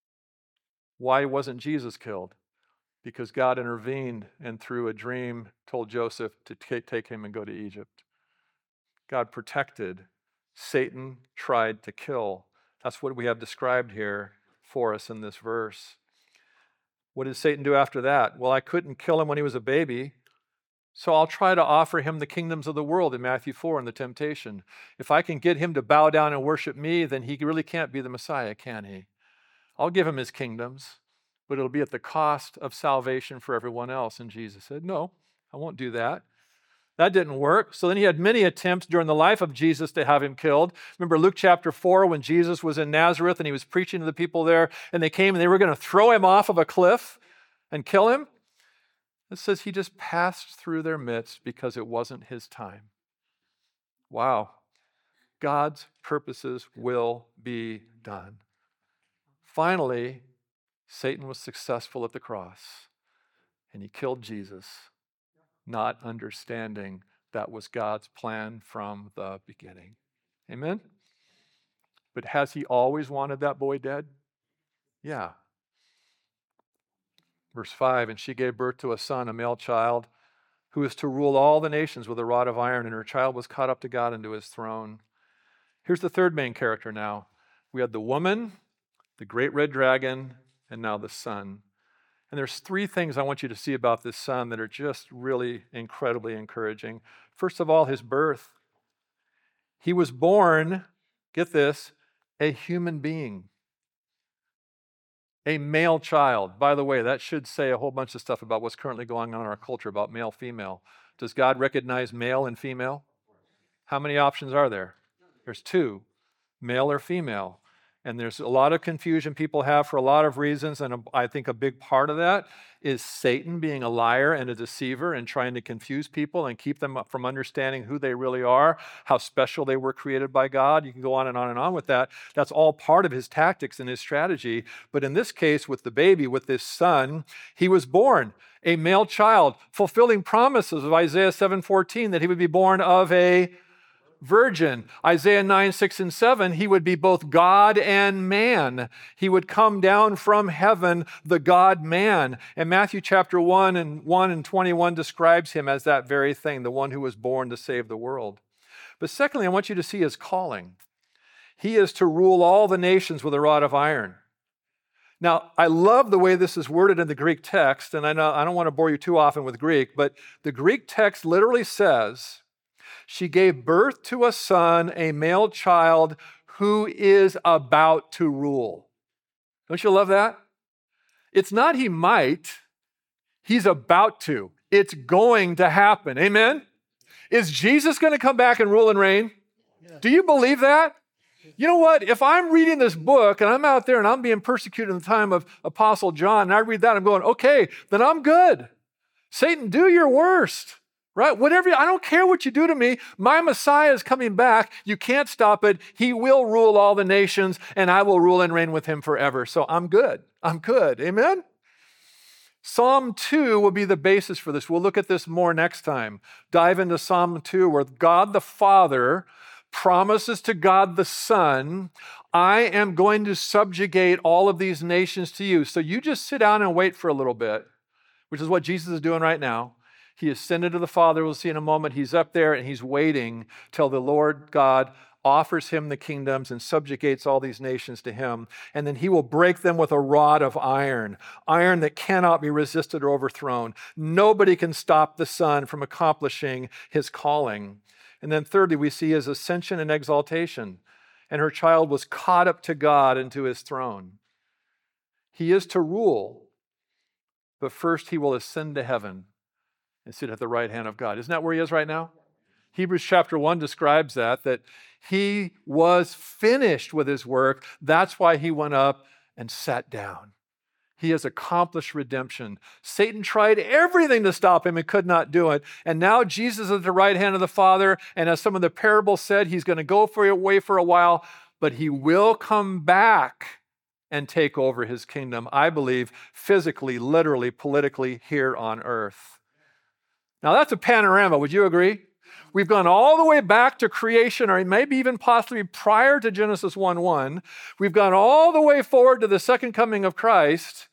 Why wasn't Jesus killed? Because God intervened and through a dream told Joseph to t- take him and go to Egypt. God protected. Satan tried to kill. That's what we have described here for us in this verse. What did Satan do after that? Well, I couldn't kill him when he was a baby, so I'll try to offer him the kingdoms of the world in Matthew four in the temptation. If I can get him to bow down and worship me, then he really can't be the Messiah, can he? I'll give him his kingdoms, but it'll be at the cost of salvation for everyone else. And Jesus said, no, I won't do that. That didn't work. So then he had many attempts during the life of Jesus to have him killed. Remember Luke chapter four, when Jesus was in Nazareth and he was preaching to the people there, and they came and they were going to throw him off of a cliff and kill him? It says he just passed through their midst because it wasn't his time. Wow. God's purposes will be done. Finally, Satan was successful at the cross, and he killed Jesus, not understanding that was God's plan from the beginning. Amen? But has he always wanted that boy dead? Yeah. Verse five, and she gave birth to a son, a male child, who is to rule all the nations with a rod of iron, and her child was caught up to God and to his throne. Here's the third main character now. We had the woman, the great red dragon, and now the son. And there's three things I want you to see about this son that are just really incredibly encouraging. First of all, his birth. He was born, get this, a human being. A male child. By the way, that should say a whole bunch of stuff about what's currently going on in our culture about male, female. Does God recognize male and female? How many options are there? There's two, male or female. And there's a lot of confusion people have for a lot of reasons, and I think a big part of that is Satan being a liar and a deceiver and trying to confuse people and keep them from understanding who they really are, how special they were created by God. You can go on and on and on with that. That's all part of his tactics and his strategy. But in this case, with the baby, with this son, he was born a male child, fulfilling promises of Isaiah seven fourteen that he would be born of a virgin. Isaiah nine, six, and seven, he would be both God and man. He would come down from heaven, the God-man. And Matthew chapter one and one and twenty-one describes him as that very thing, the one who was born to save the world. But secondly, I want you to see his calling. He is to rule all the nations with a rod of iron. Now, I love the way this is worded in the Greek text, and I know I don't want to bore you too often with Greek, but the Greek text literally says, she gave birth to a son, a male child, who is about to rule. Don't you love that? It's not he might, he's about to. It's going to happen. Amen? Is Jesus going to come back and rule and reign? Yeah. Do you believe that? You know what? If I'm reading this book and I'm out there and I'm being persecuted in the time of Apostle John, and I read that, I'm going, okay, then I'm good. Satan, do your worst. Right? Whatever, I don't care what you do to me. My Messiah is coming back. You can't stop it. He will rule all the nations, and I will rule and reign with him forever. So I'm good. I'm good. Amen? Psalm two will be the basis for this. We'll look at this more next time. Dive into Psalm two, where God the Father promises to God the Son, I am going to subjugate all of these nations to you. So you just sit down and wait for a little bit, which is what Jesus is doing right now. He ascended to the Father. We'll see in a moment. He's up there and he's waiting till the Lord God offers him the kingdoms and subjugates all these nations to him. And then he will break them with a rod of iron, iron that cannot be resisted or overthrown. Nobody can stop the Son from accomplishing his calling. And then thirdly, we see his ascension and exaltation. And her child was caught up to God and to his throne. He is to rule, but first he will ascend to heaven and sit at the right hand of God. Isn't that where he is right now? Hebrews chapter one describes that, that he was finished with his work. That's why he went up and sat down. He has accomplished redemption. Satan tried everything to stop him and could not do it. And now Jesus is at the right hand of the Father. And as some of the parables said, he's going to go for away for a while, but he will come back and take over his kingdom, I believe, physically, literally, politically here on earth. Now that's a panorama, would you agree? We've gone all the way back to creation, or maybe even possibly prior to Genesis one one. We've gone all the way forward to the second coming of Christ.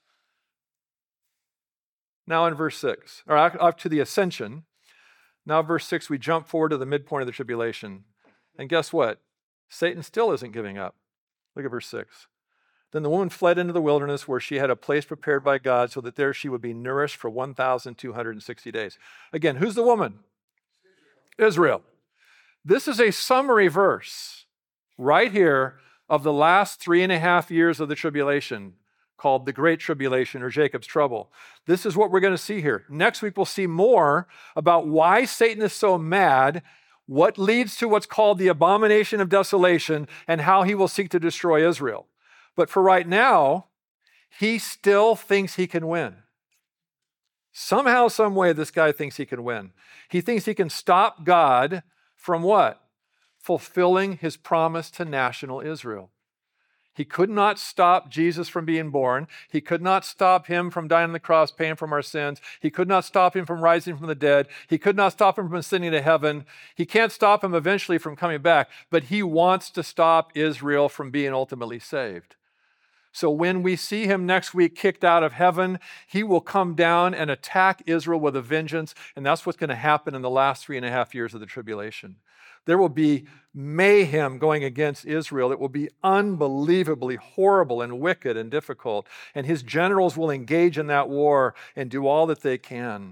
Now in verse six, or up to the ascension. Now verse six, we jump forward to the midpoint of the tribulation. And guess what? Satan still isn't giving up. Look at verse six. Then the woman fled into the wilderness where she had a place prepared by God so that there she would be nourished for one thousand two hundred sixty days. Again, who's the woman? Israel. This is a summary verse right here of the last three and a half years of the tribulation. called the Great Tribulation or Jacob's Trouble. This is what we're going to see here. Next week, we'll see more about why Satan is so mad, what leads to what's called the abomination of desolation, and how he will seek to destroy Israel. But for right now, he still thinks he can win. Somehow, some way, this guy thinks he can win. He thinks he can stop God from what? Fulfilling his promise to national Israel. He could not stop Jesus from being born. He could not stop him from dying on the cross, paying for our sins. He could not stop him from rising from the dead. He could not stop him from ascending to heaven. He can't stop him eventually from coming back, but he wants to stop Israel from being ultimately saved. So when we see him next week kicked out of heaven, he will come down and attack Israel with a vengeance, and that's what's going to happen in the last three and a half years of the tribulation. There will be mayhem going against Israel. It will be unbelievably horrible and wicked and difficult, and his generals will engage in that war and do all that they can.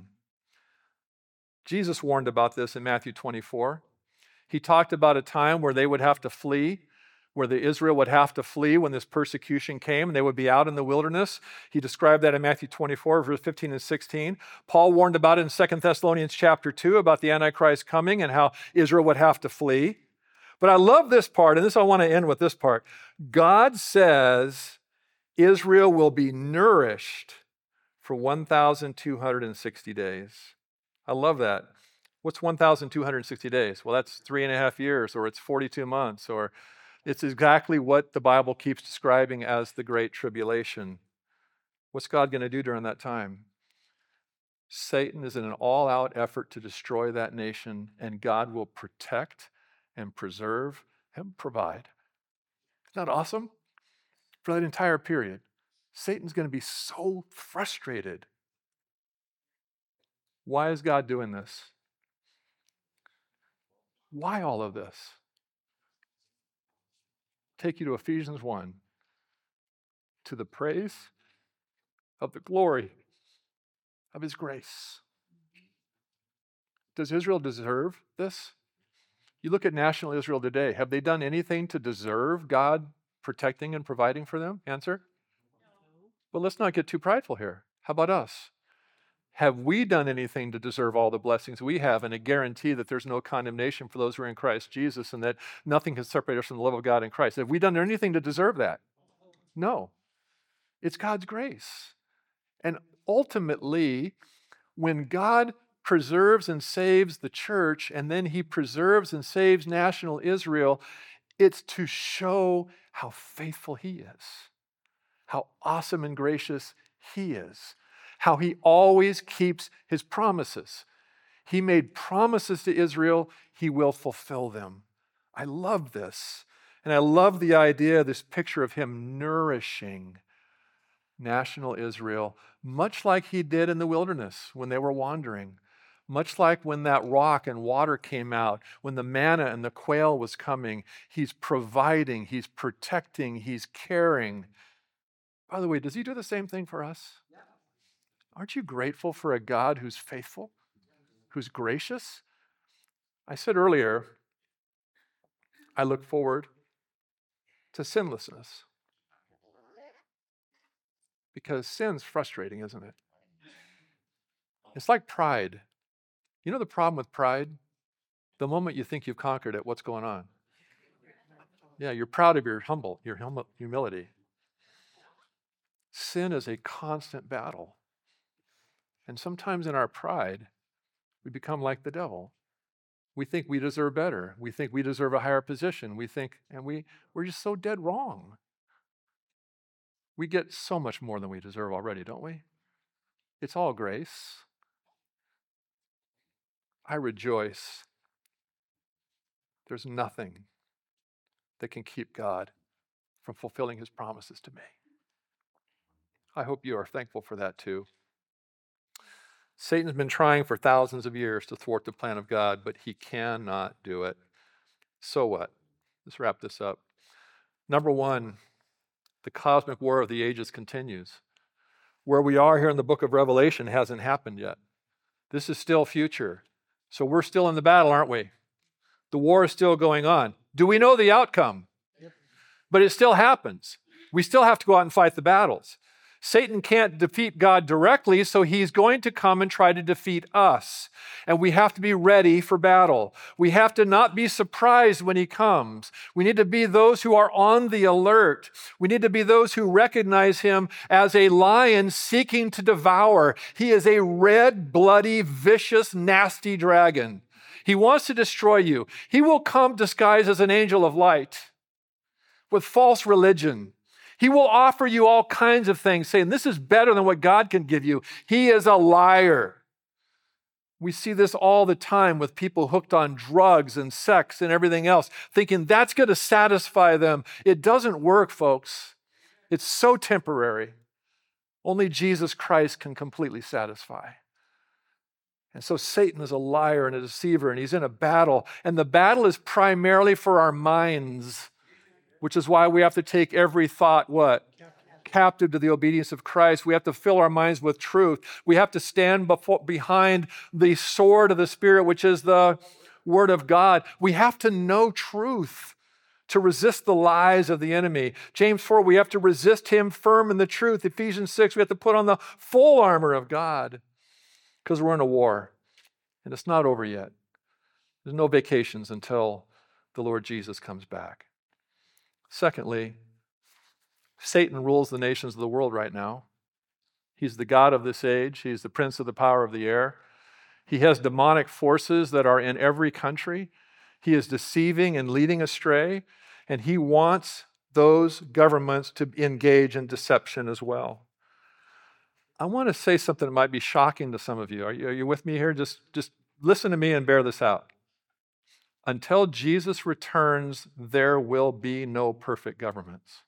Jesus warned about this in Matthew twenty-four. He talked about a time where they would have to flee, where the Israel would have to flee when this persecution came, and they would be out in the wilderness. He described that in Matthew twenty-four, verse fifteen and sixteen. Paul warned about it in Second Thessalonians chapter two, about the Antichrist coming and how Israel would have to flee. But I love this part, and this I want to end with this part. God says Israel will be nourished for one thousand two hundred sixty days. I love that. What's one thousand two hundred sixty days? Well, that's three and a half years, or it's forty-two months, or it's exactly what the Bible keeps describing as the Great Tribulation. What's God going to do during that time? Satan is in an all-out effort to destroy that nation, and God will protect and preserve and provide. Isn't that awesome? For that entire period, Satan's going to be so frustrated. Why is God doing this? Why all of this? Take you to Ephesians one, to the praise of the glory of his grace. Does Israel deserve this? You look at national Israel today. Have they done anything to deserve God protecting and providing for them? Answer? No. But let's not get too prideful here. How about us? Have we done anything to deserve all the blessings we have and a guarantee that there's no condemnation for those who are in Christ Jesus and that nothing can separate us from the love of God in Christ? Have we done anything to deserve that? No. It's God's grace. And ultimately, when God preserves and saves the church, and then he preserves and saves national Israel, it's to show how faithful he is, how awesome and gracious he is, how he always keeps his promises. He made promises to Israel, he will fulfill them. I love this. And I love the idea, this picture of him nourishing national Israel, much like he did in the wilderness when they were wandering, much like when that rock and water came out, when the manna and the quail was coming. He's providing, he's protecting, he's caring. By the way, does he do the same thing for us? Aren't you grateful for a God who's faithful, who's gracious? I said earlier, I look forward to sinlessness. Because sin's frustrating, isn't it? It's like pride. You know the problem with pride? The moment you think you've conquered it, what's going on? Yeah, you're proud of your humble, your hum- humility. Sin is a constant battle. And sometimes in our pride, we become like the devil. We think we deserve better. We think we deserve a higher position. We think, and we, we're just so dead wrong. We get so much more than we deserve already, don't we? It's all grace. I rejoice. There's nothing that can keep God from fulfilling his promises to me. I hope you are thankful for that too. Satan's been trying for thousands of years to thwart the plan of God, but he cannot do it. So what? Let's wrap this up. Number one, the cosmic war of the ages continues. Where we are here in the book of Revelation hasn't happened yet. This is still future. So we're still in the battle, aren't we? The war is still going on. Do we know the outcome? Yep. But it still happens. We still have to go out and fight the battles. Satan can't defeat God directly, so he's going to come and try to defeat us. And we have to be ready for battle. We have to not be surprised when he comes. We need to be those who are on the alert. We need to be those who recognize him as a lion seeking to devour. He is a red, bloody, vicious, nasty dragon. He wants to destroy you. He will come disguised as an angel of light with false religion. He will offer you all kinds of things, saying, this is better than what God can give you. He is a liar. We see this all the time with people hooked on drugs and sex and everything else, thinking that's going to satisfy them. It doesn't work, folks. It's so temporary. Only Jesus Christ can completely satisfy. And so Satan is a liar and a deceiver, and he's in a battle. And the battle is primarily for our minds, which is why we have to take every thought, what? Captive to the obedience of Christ. We have to fill our minds with truth. We have to stand before, behind the sword of the Spirit, which is the Word of God. We have to know truth to resist the lies of the enemy. James four, we have to resist him firm in the truth. Ephesians six, we have to put on the full armor of God because we're in a war, and it's not over yet. There's no vacations until the Lord Jesus comes back. Secondly, Satan rules the nations of the world right now. He's the god of this age. He's the prince of the power of the air. He has demonic forces that are in every country. He is deceiving and leading astray, and he wants those governments to engage in deception as well. I want to say something that might be shocking to some of you. Are you, are you with me here? Just, just listen to me and bear this out. Until Jesus returns, there will be no perfect governments.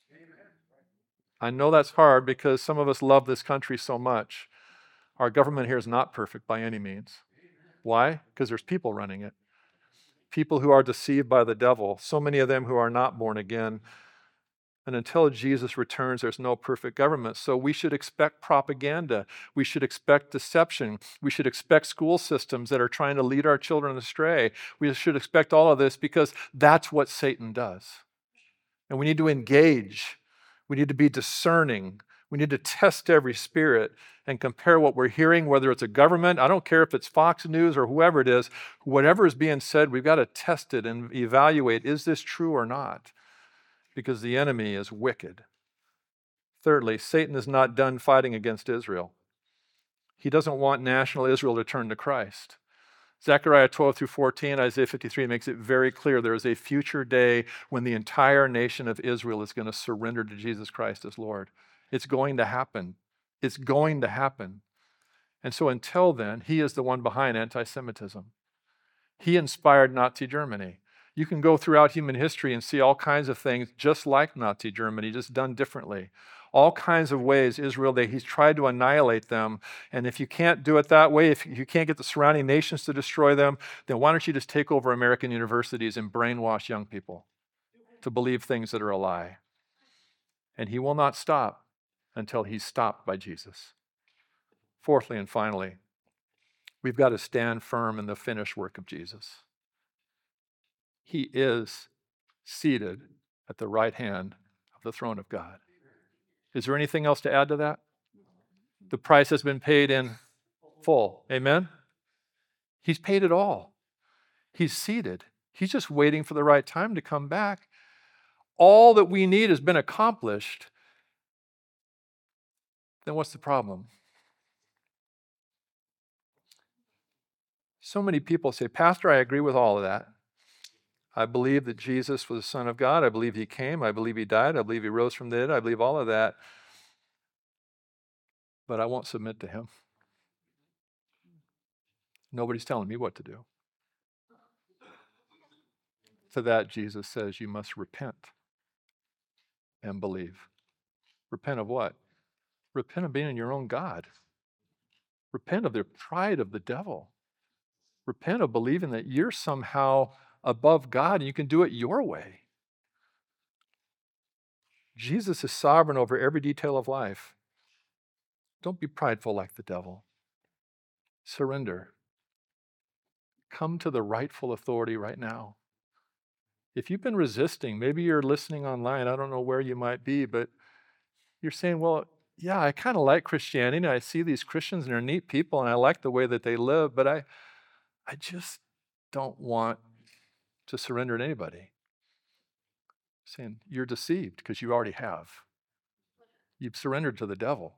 I know that's hard because some of us love this country so much. Our government here is not perfect by any means. Why? Because there's people running it. People who are deceived by the devil, so many of them who are not born again. And until Jesus returns, there's no perfect government. So we should expect propaganda. We should expect deception. We should expect school systems that are trying to lead our children astray. We should expect all of this because that's what Satan does. And we need to engage. We need to be discerning. We need to test every spirit and compare what we're hearing, whether it's a government, I don't care if it's Fox News or whoever it is, whatever is being said, we've got to test it and evaluate, is this true or not? Because the enemy is wicked. Thirdly, Satan is not done fighting against Israel. He doesn't want national Israel to turn to Christ. Zechariah twelve through fourteen, Isaiah fifty-three makes it very clear there is a future day when the entire nation of Israel is going to surrender to Jesus Christ as Lord. It's going to happen. It's going to happen. And so until then, he is the one behind anti-Semitism. He inspired Nazi Germany. You can go throughout human history and see all kinds of things just like Nazi Germany, just done differently. All kinds of ways Israel, they, he's tried to annihilate them. And if you can't do it that way, if you can't get the surrounding nations to destroy them, then why don't you just take over American universities and brainwash young people to believe things that are a lie? And he will not stop until he's stopped by Jesus. Fourthly and finally, we've got to stand firm in the finished work of Jesus. He is seated at the right hand of the throne of God. Is there anything else to add to that? The price has been paid in full. Amen? He's paid it all. He's seated. He's just waiting for the right time to come back. All that we need has been accomplished. Then what's the problem? So many people say, Pastor, I agree with all of that. I believe that Jesus was the Son of God. I believe he came. I believe he died. I believe he rose from the dead. I believe all of that. But I won't submit to him. Nobody's telling me what to do. To that, Jesus says, you must repent and believe. Repent of what? Repent of being your own God. Repent of the pride of the devil. Repent of believing that you're somehow above God and you can do it your way. Jesus is sovereign over every detail of life. Don't be prideful like the devil. Surrender. Come to the rightful authority right now. If you've been resisting, maybe you're listening online, I don't know where you might be, but you're saying, well, yeah, I kind of like Christianity. And I see these Christians and they're neat people and I like the way that they live, but I, I just don't want to surrender to anybody. Saying, you're deceived because you already have. You've surrendered to the devil.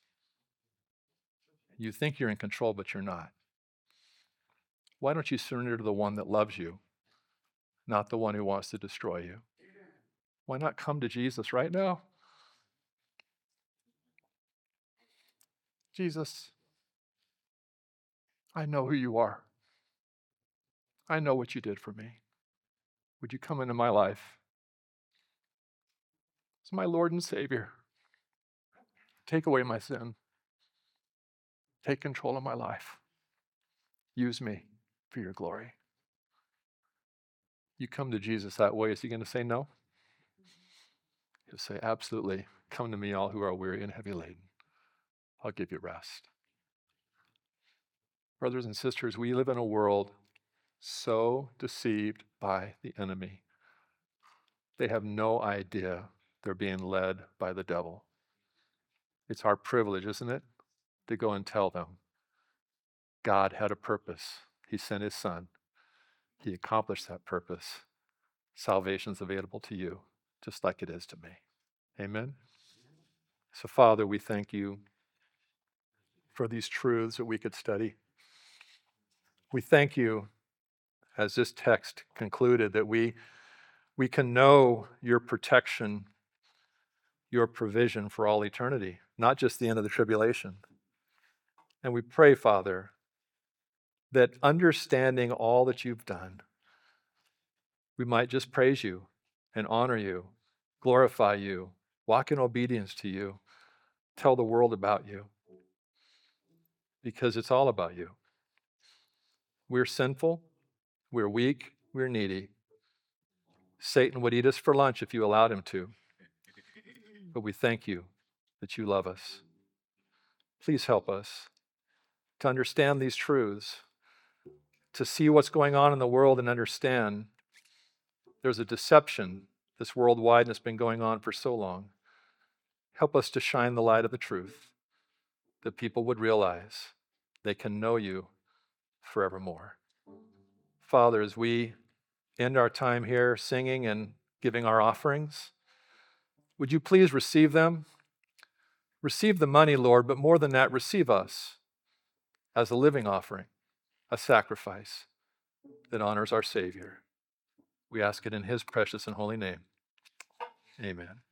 You think you're in control, but you're not. Why don't you surrender to the one that loves you, not the one who wants to destroy you? Why not come to Jesus right now? Jesus, I know who you are. I know what you did for me. Would you come into my life? As my Lord and Savior, take away my sin. Take control of my life. Use me for your glory. You come to Jesus that way, is he going to say no? He'll say, absolutely. Come to me, all who are weary and heavy laden. I'll give you rest. Brothers and sisters, we live in a world so deceived by the enemy. They have no idea they're being led by the devil. It's our privilege, isn't it, to go and tell them God had a purpose. He sent his son. He accomplished that purpose. Salvation's available to you, just like it is to me. Amen? So, Father, we thank you for these truths that we could study. We thank you, as this text concluded, that we, we can know your protection, your provision for all eternity, not just the end of the tribulation. And we pray, Father, that understanding all that you've done, we might just praise you and honor you, glorify you, walk in obedience to you, tell the world about you, because it's all about you. We're sinful, we're weak, we're needy. Satan would eat us for lunch if you allowed him to. But we thank you that you love us. Please help us to understand these truths, to see what's going on in the world and understand there's a deception this worldwide and it's been going on for so long. Help us to shine the light of the truth, that people would realize they can know you forevermore. Father, as we end our time here singing and giving our offerings, would you please receive them? Receive the money, Lord, but more than that, receive us as a living offering, a sacrifice that honors our Savior. We ask it in his precious and holy name. Amen.